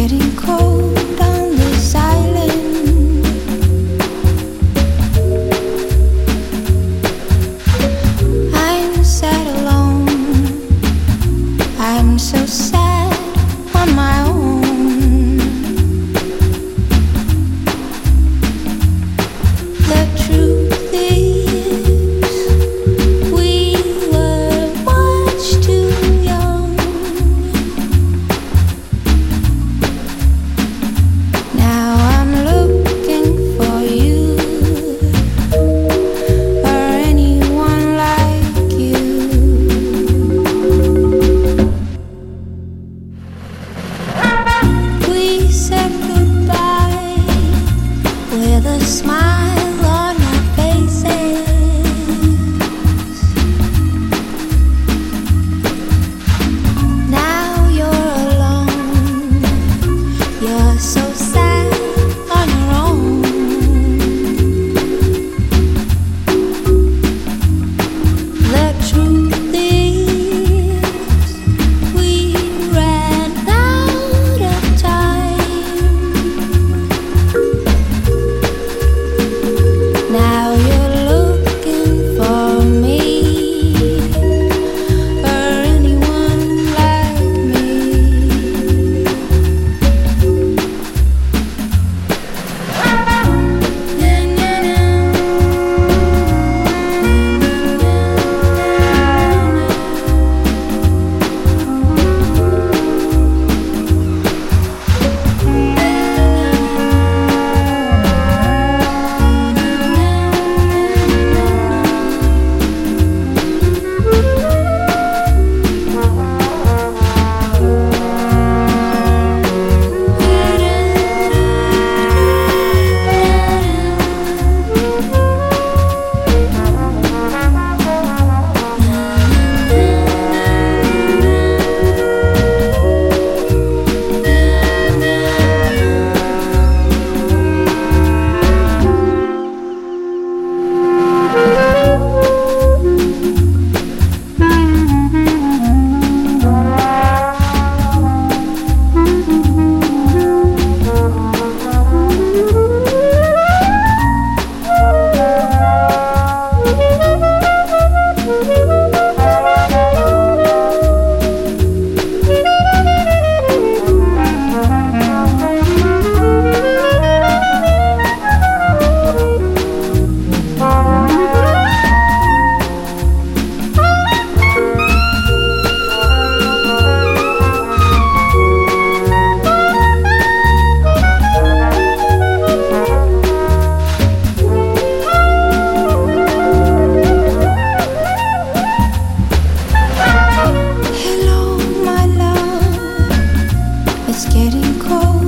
getting cold on this island. I'm sad alone. I'm so sad on my own. The truth is, we were much too young. Now I'm looking for you or anyone like you. We said goodbye with a smile on our faces. Now you're alone. You're so sad on your own. The truth is, we ran out of time. Now you're looking for me or anyone like me. Hello, my love. It's getting cold.